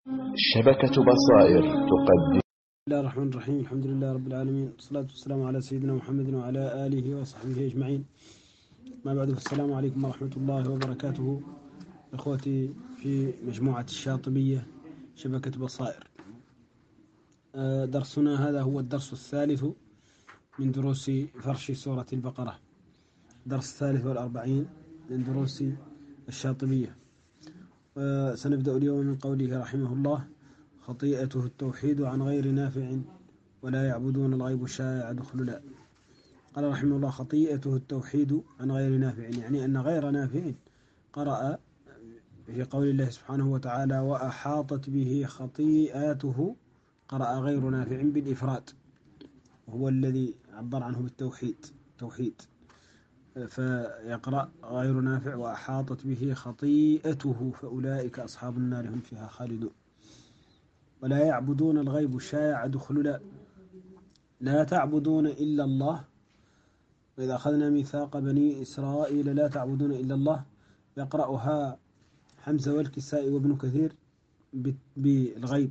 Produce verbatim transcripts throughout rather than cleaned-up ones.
شبكة بصائر تقدم. بسم الله الرحمن الرحيم. الحمد لله رب العالمين، والصلاة والسلام على سيدنا محمد وعلى آله وصحبه أجمعين. ما بعد، فالسلام عليكم ورحمة الله وبركاته إخوتي في مجموعة الشاطبية شبكة بصائر. درسنا هذا هو الدرس الثالث من دروس فرش سورة البقرة، درس الثالث والأربعين من دروس الشاطبية. سنبدأ اليوم من قوله رحمه الله: خطيئته التوحيد عن غير نافع ولا يعبدون الغيب الشائع دخللا. قال رحمه الله: خطيئته التوحيد عن غير نافع، يعني أن غير نافع قرأ في قول الله سبحانه وتعالى: وأحاطت به خطيئاته، قرأ غير نافع بالإفراد، وهو الذي عبر عنه بالتوحيد توحيد، فيقرأ غير نافع: وأحاطت به خطيئته فأولئك أصحاب النار هم فيها خالدون. ولا يعبدون الغيب الشائع دخللا، لا تعبدون إلا الله، وإذا أخذنا ميثاق بني إسرائيل لا تعبدون إلا الله، يقرأها حمزة والكسائي وابن كثير بالغيب.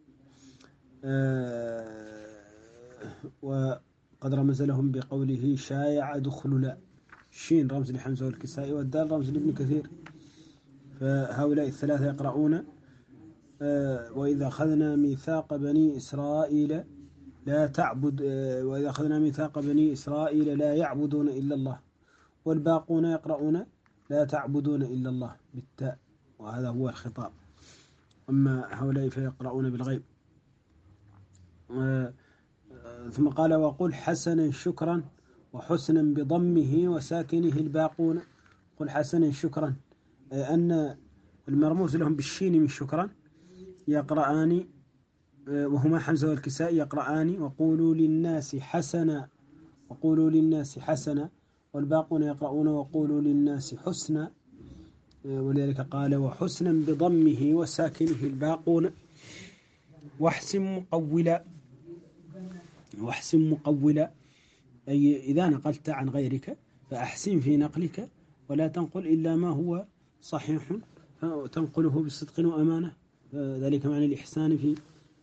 آه وقد رمز لهم بقوله شايع دخللا، الشين رمز لحمزة والكسائي والدال رمز لابن كثير، فهؤلاء الثلاثة يقرؤون آه وإذا أخذنا ميثاق بني إسرائيل لا تعبد، وإذا أخذنا ميثاق بني إسرائيل لا يعبدون إلا الله، والباقون يقرؤون لا تعبدون إلا الله بالتاء، وهذا هو الخطاب. أما هؤلاء فيقرؤون بالغيب. ثم قال: وقل حسنا شكرا وحسنا بضمه وساكنه الباقون. قل حسنا شكرا، أن المرموز لهم بالشين من شكرا يقرآن، وهما حمزة والكسائي يقرآن: وقولوا للناس حسنا، وقولوا للناس حسنا، والباقون يقرؤون: وقولوا للناس حسنا، ولذلك قال: وحسنا بضمه وساكنه الباقون. واحسن مقولا، واحسن مقولا أي إذا نقلت عن غيرك فأحسن في نقلك، ولا تنقل إلا ما هو صحيح، تنقله بصدق وأمانة، ذلك معنى الإحسان في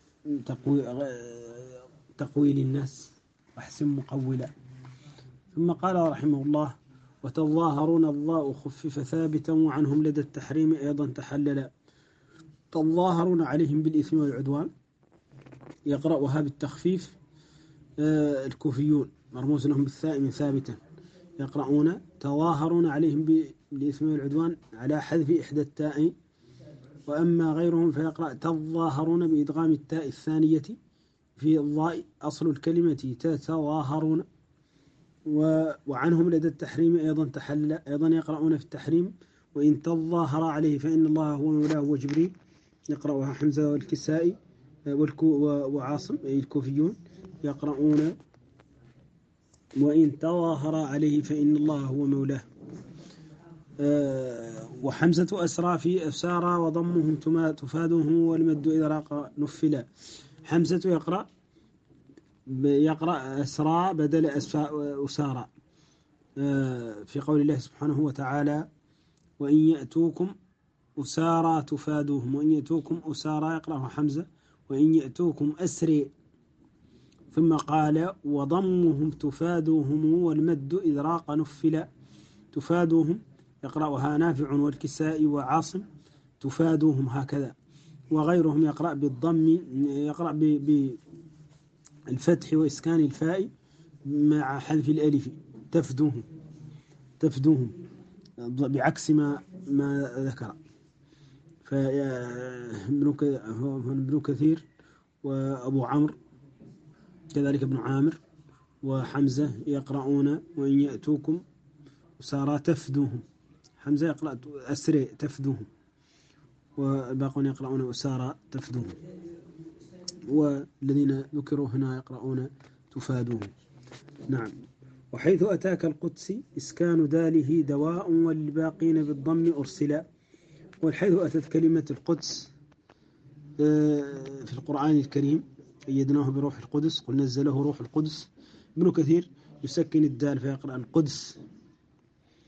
تقويل الناس. واحسن مقولا. ثم قال رحمه الله: وتظاهرون الضاء خفف ثابتا وعنهم لدى التحريم أيضا تحللا. تظاهرون عليهم بالإثم والعدوان، يقرأها بالتخفيف آه الكوفيون، مرموز لهم بالثاء من ثابتا، يقرؤون تظاهرون عليهم بالإثم والعدوان على حذف إحدى التاء. وأما غيرهم فيقرأ تظاهرون بإدغام التاء الثانية في الضاء أصل الكلمة تتظاهرون. وعنهم لدى التحريم أيضا تحلل، أيضا يقرؤون في التحريم: وإن تظاهر عليه فإن الله هو مولاه وجبريل، يقرأها حمزة والكسائي وعاصم أي الكوفيون، يقرؤون: وإن تظاهر عليه فإن الله هو مولاه. أه وحمزة أسرى في أسارى وضمهم تفادهم والمد إذا راق نفلا. حمزة يقرأ يقرأ أسرى بدل أسارى في قول الله سبحانه وتعالى: وإن يأتوكم أسارى تفادوهم. وإن يأتوكم أسارى يقرأه حمزة: وإن يأتوكم أسري. ثم قال: وضمهم تفادوهم والمد إذ راق نفلا. تفادوهم يقرأها نافع والكسائي وعاصم، تفادوهم هكذا. وغيرهم يقرأ بالضم، يقرأ بالفتح وإسكان الفاء مع حذف الألف: تفدوهم تفدوهم بعكس ما ما ذكر. فابن كثير وأبو عمرو كذلك ابن عامر وحمزة يقرؤون: وإن يأتوكم أسارى تفدوهم. حمزة يقرأ أسري تفدوهم، والباقون يقرؤون أسارى تفدوهم، والذين ذكروا هنا يقرؤون تفادوهم. نعم. وحيث أتاك القدس إسكان داله دواء والباقين بالضم أرسلا. والحيث أتت كلمة القدس في القرآن الكريم أيدناه بروح القدس، قل نزله روح القدس. ابن كثير يسكن الدال فيقرأ القدس.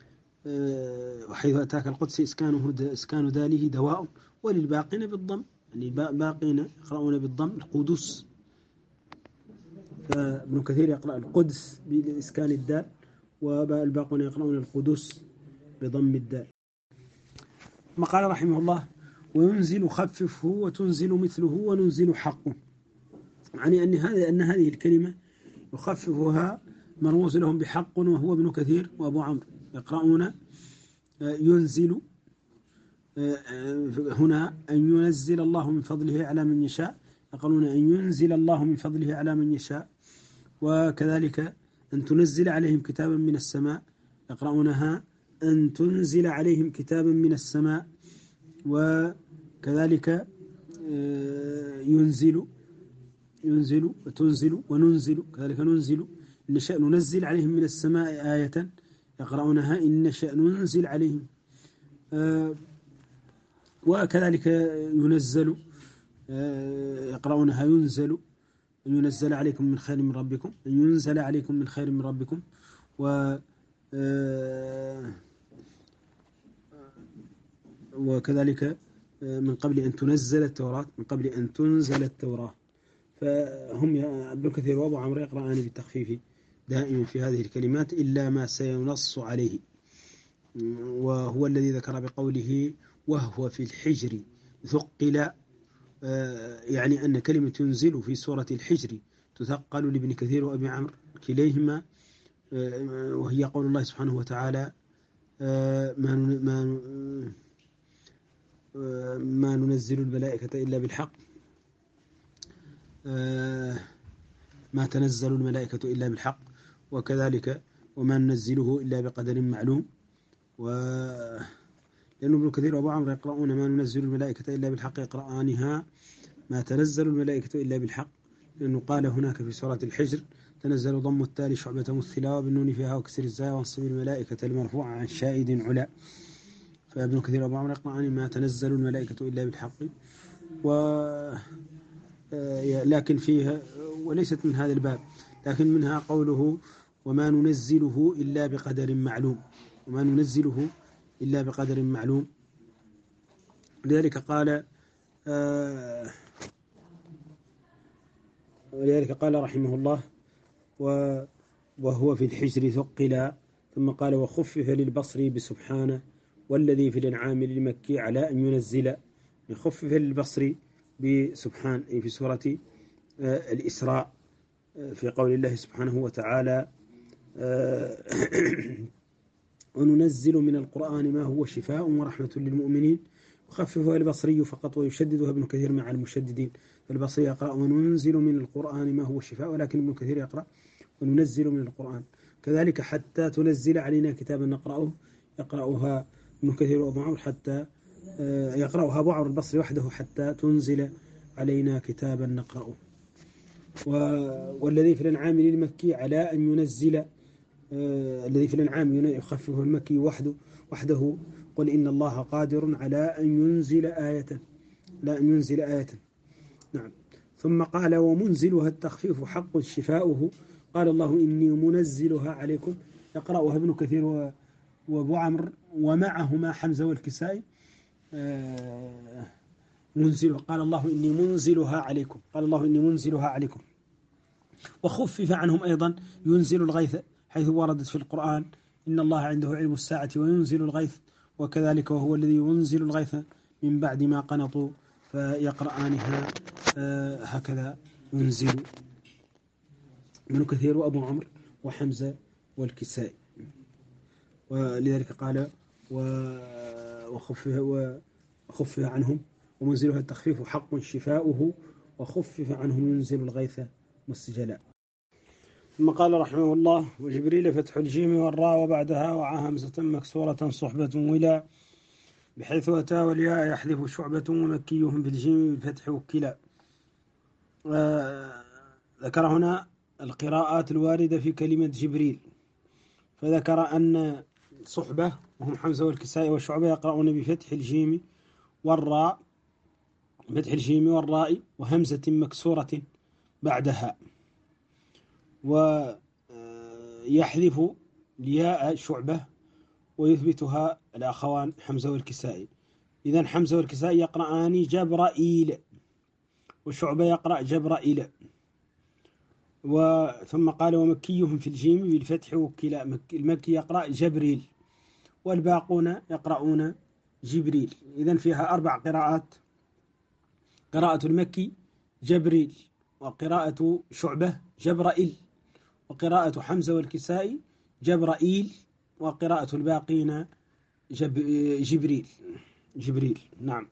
وحيث أتاك القدس إسكانه إسكان داله دواء وللباقين بالضم، باقين يقرؤون بالضم القدس، فابن كثير يقرأ القدس بإسكان الدال، والباقون يقرؤون القدس بضم الدال. ما قال رحمه الله وينزل خففه وتنزل مثله وننزل حقه، يعني أن هذه أن هذه الكلمة يخففها مرموز لهم بحق، وهو ابن كثير وأبو عمرو يقرؤون ينزل هنا أن ينزل الله من فضله على من يشاء، يقولون أن ينزل الله من فضله على من يشاء، وكذلك أن تنزل عليهم كتابا من السماء يقرؤونها أن تنزل عليهم كتابا من السماء، وكذلك ينزل ينزل وتنزل وننزل، كذلك ننزل إن نشأ ننزل عليهم من السماء آية يقرؤونها إن نشأ ننزل عليهم، وكذلك ينزل يقرؤونها ينزل أن ينزل عليكم من خير من ربكم، أن ينزل عليكم من خير من ربكم، و وكذلك من قبل أن تنزل التوراة، من قبل أن تنزل التوراة. فهم ابن كثير وأبو عمرو يقرأان بالتخفيف دائما في هذه الكلمات إلا ما سينص عليه، وهو الذي ذكر بقوله وهو في الحجر ثقل، يعني أن كلمة ينزل في سورة الحجر تثقل لابن كثير وأبي عمرو كليهما، وهي قول الله سبحانه وتعالى ما ما ما ننزل الملائكة إلا بالحق، ما تنزل الملائكة إلا بالحق، وكذلك وما ننزله إلا بقدر معلوم. و لأن ابن كثير وأبو عمرو يقرؤون ما ننزل الملائكة إلا بالحق يقرآنها ما تنزل الملائكة إلا بالحق، لأنه قال هناك في سورة الحجر تنزل ضم التالي شعبة مثلا وبالنون فيها وكسر الزاي وانصب الملائكة المرفوعة عن شائد علا، فابن كثير وأبو عمرو يقرآن ما تنزل الملائكة إلا بالحق. و لكن فيها وليست من هذا الباب، لكن منها قوله وما ننزله إلا بقدر معلوم، وما ننزله إلا بقدر معلوم. لذلك قال آه ولذلك قال رحمه الله وهو في الحجر ثقل، ثم قال وخفف للبصري بسبحانه والذي في الانعام للمكي على أن ينزل، يخفف للبصري بسبحان في سورة آه الإسراء آه في قول الله سبحانه وتعالى آه وننزل من القرآن ما هو شفاء ورحمة للمؤمنين، يخففها البصري فقط ويشددها ابن كثير مع المشددين، فالبصري يقرأ وننزل من القرآن ما هو شفاء، ولكن ابن كثير يقرأ وننزل من القرآن. كذلك حتى تنزل علينا كتابا نقرأه يقرأها ابن كثير وأبو عمرو حتى يقرأها أبو عمرو البصري وحده حتى تنزل علينا كتابا نقرأه. والذي في الأنعام للمكي على أن ينزل آه الذي في الأنعام يخففه المكي وحده وحده قل إن الله قادر على أن ينزل آية، لا أن ينزل آية. نعم. ثم قال ومنزلها التخفيف حق شفاؤه، قال الله إني منزلها عليكم، يقرأها ابن كثير وابو عمرو ومعهما حمزة والكسائي آه منزل، قال الله إني منزلها عليكم، قال الله إني منزلها عليكم. وخفف عنهم أيضا ينزل الغيث حيث وردت في القرآن إن الله عنده علم الساعة وينزل الغيث، وكذلك وهو الذي ينزل الغيث من بعد ما قنطوا، فيقرآنها آه هكذا ينزل ابن كثير وأبو عمرو وحمزة والكسائي. ولذلك قال وخفف وخفف عنهم ومنزلها التخفيف حق شفاؤه وخفف عنهم ينزل الغيث والسجلاء. ثم قال رحمه الله وجبريل فتح الجيم والراء وبعدها وعاها همزة مكسورة صحبة ولا، بحيث أتى والياء يحذف شعبة ومكيهم في الجيم بفتح وكلا. آه ذكر هنا القراءات الواردة في كلمة جبريل، فذكر أن صحبة وهم حمزة والكسائي والشعبة يقرؤون بفتح الجيم والراء، فتح الجيم والراء وهمزة مكسورة بعدها، ويحذف الياء شعبة ويثبتها الأخوان حمزة والكسائي، إذن حمزة والكسائي يقرآن جبرائيل، والشعبة يقرأ جبرائيل. وثم قال ومكيهم في الجيم بالفتح وكلا، المكي يقرأ جبريل، والباقون يقرؤون جبريل. إذن فيها أربع قراءات: قراءة المكي جبريل، وقراءة شعبة جبرائيل، وقراءة حمزة والكسائي جبرائيل، وقراءة الباقين جب... جبريل جبريل نعم.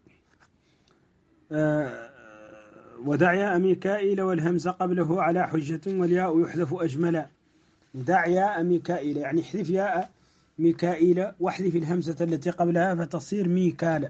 آه ودعيا ميكائيل والهمزة قبله على حجة والياء يحذف أجملا. دعيا ميكائيل يعني احذف ياء ميكائيل واحذف الهمزة التي قبلها فتصير ميكال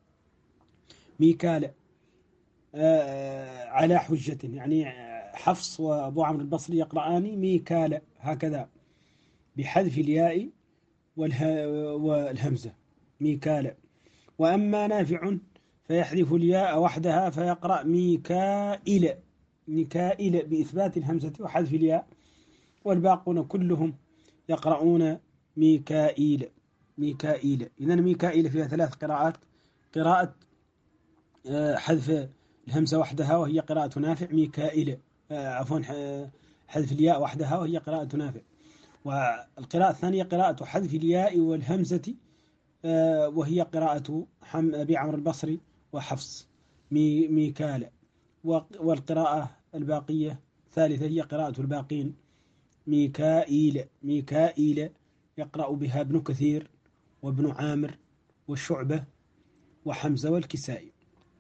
ميكال آه على حجة، يعني حفص وأبو عمرو البصري يقرآن ميكال هكذا بحذف الياء والهمزة ميكال. وأما نافع فيحذف الياء وحدها فيقرأ ميكائيل ميكائيل بإثبات الهمزة وحذف الياء، والباقون كلهم يقرؤون ميكائيل ميكائيل. إذن ميكائيل فيها ثلاث قراءات: قراءة حذف الهمزة وحدها وهي قراءة نافع، ميكائيل عفوا حذف الياء وحدها وهي قراءة نافع، والقراءة الثانية قراءة حذف الياء والهمزة وهي قراءة أبي عمرو البصري وحفص ميكال. والقراءة الباقية الثالثة هي قراءة الباقين ميكائيل ميكائيل يقرأ بها ابن كثير وابن عامر والشعبة وحمزة والكسائي.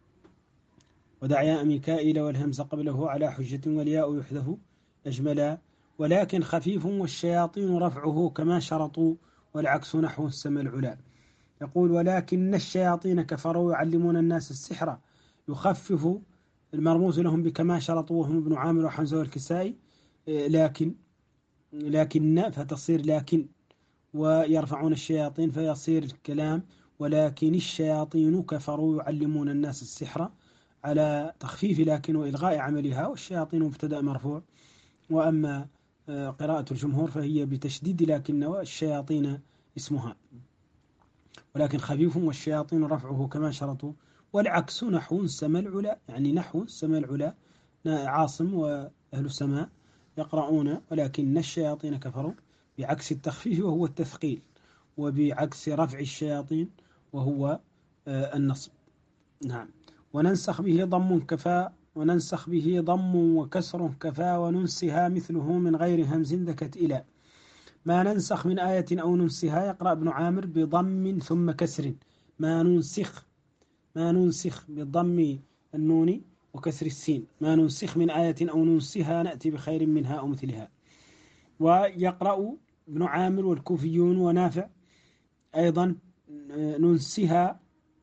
ودعيا ميكائيل والهمزة قبله على حجة والياء يحذف أجملا، ولكن خفيف والشياطين رفعه كما شرطوا والعكس نحو السما العلا. يقول ولكن الشياطين كفروا يعلمون الناس السحر، يخفف المرموز لهم بكما شرطوا وهم ابن عامر وحمزة والكسائي، لكن لكن فتصير لكن، ويرفعون الشياطين فيصير الكلام ولكن الشياطين كفروا يعلمون الناس السحر على تخفيف لكن وإلغاء عملها، والشياطين مبتدأ مرفوع. وأما قراءة الجمهور فهي بتشديد لكن والشياطين اسمها، ولكن خفيف والشياطين رفعه كما شرطوا والعكس نحو سما العلا، يعني نحو سما العلا عاصم وأهل السماء يقرؤون ولكن الشياطين كفروا بعكس التخفيف وهو التثقيل، وبعكس رفع الشياطين وهو النصب. نعم. وننسخ به ضم كفى وننسخ به ضم وكسر كفى وننسها مثله من غير همز ذكت إلى. ما ننسخ من آية أو ننسها يقرأ ابن عامر بضم ثم كسر. ما ننسخ ما ننسخ بضم النون وكسر السين. ما ننسخ من آية أو ننسها نأتي بخير منها أو مثلها. ويقرأ ابن عامر والكوفيون ونافع أيضا ننسها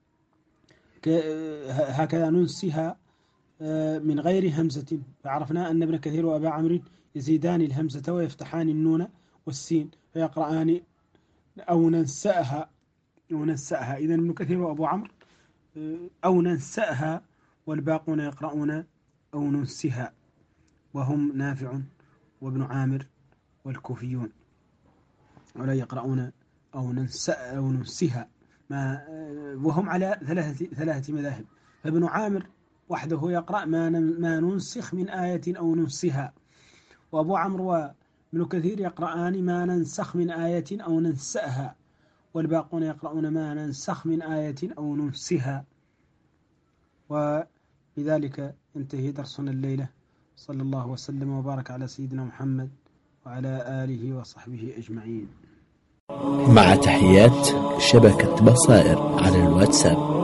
هكذا ننسها من غير همزة. فعرفنا أن ابن كثير وأبا عمرو يزيدان الهمزة ويفتحان النون والسين فيقرآن أو ننسأها أو ننسأها. إذن ابن كثير وأبو عمرو أو ننسأها، والباقون يقرؤون أو ننسها، وهم نافع وابن عامر والكوفيون، ولا يقرؤون أو ننسأ أو ننسها، ما وهم على ثلاثة ثلاثة مذاهب. فابن عامر وحده يقرأ ما ما ننسخ من آية أو ننسها، وأبو عمرو وابن كثير يقرآن ما ننسخ من آية أو ننسأها، والباقون يقرؤون ما ننسخ من آية أو ننسها. وبذلك انتهي درسنا الليلة. صلى الله وسلم وبارك على سيدنا محمد وعلى آله وصحبه أجمعين. مع تحيات شبكة بصائر على الواتساب.